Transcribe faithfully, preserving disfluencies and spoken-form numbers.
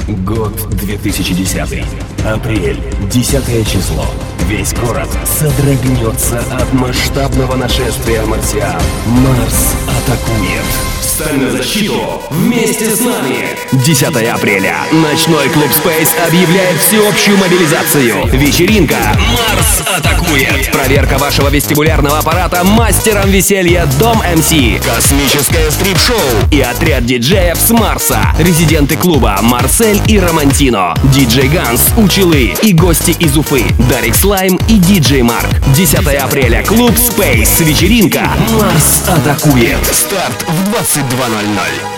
Год две тысячи десятый. Апрель, десятое число. Весь город содрогнется от масштабного нашествия марсиан. Марс атакует. Встань на защиту вместе с нами! десятое апреля. Ночной клуб Space объявляет всеобщую мобилизацию. Вечеринка «Марс атакует». Проверка вашего вестибулярного аппарата мастером веселья Дом эм си. Космическое стрип-шоу и отряд диджеев с Марса. Резиденты клуба Марсель и Романтино. Диджей Ганс, Училы и гости из Уфы. Дарик Слайм и диджей Марк. десятое апреля. Клуб Space. Вечеринка «Марс атакует». Старт в двадцать два ноль ноль.